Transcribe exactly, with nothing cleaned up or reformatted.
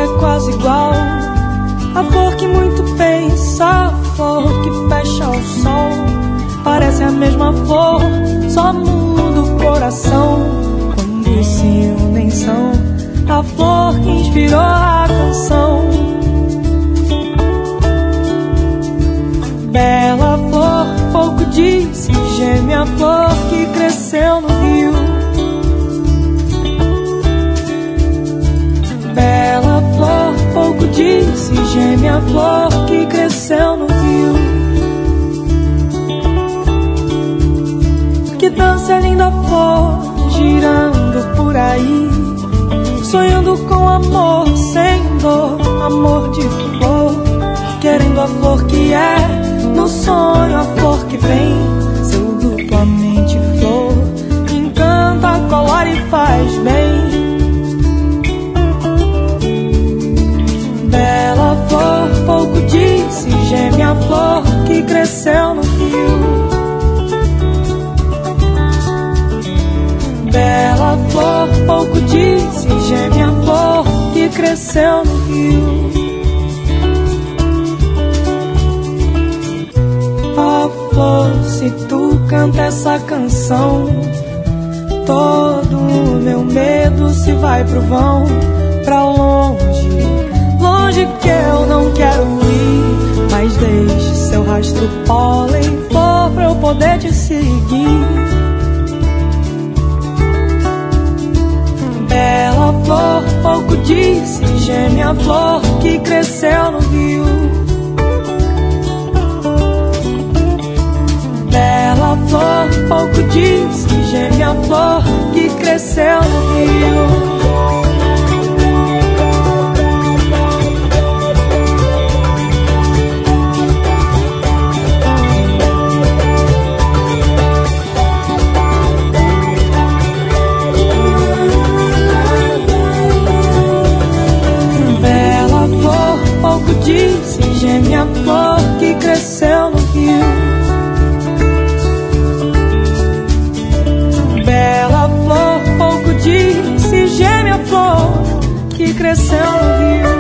é quase igual. A flor que muito pensa, a flor que fecha o sol. Parece a mesma flor, só muda o coração. Quando se unem são a flor que inspirou a canção. Bela flor, pouco disse, geme a flor que cresceu no rio. Bela flor, pouco disse, geme a flor que cresceu no rio. Que dança linda flor, girando por aí, sonhando com amor, sem dor, amor de flor. Querendo a flor que é, no sonho a flor que vem, seu duplamente flor, encanta, colore e faz bem. Bela flor, pouco disse, geme a flor que cresceu no rio. Bela flor, pouco disse, geme a flor que cresceu no rio. Ó flor, se tu canta essa canção, todo o meu medo se vai pro vão, pra longe, longe que eu não quero ir. Mas deixe seu rastro pólen, flor, pra eu poder te seguir. Bela flor, pouco disse, geme a flor que cresceu no rio. Bela flor, pouco disse, geme a flor que cresceu no rio. Pouco disse, geme a flor que cresceu no rio. Bela flor, pouco disse, geme a flor que cresceu no rio.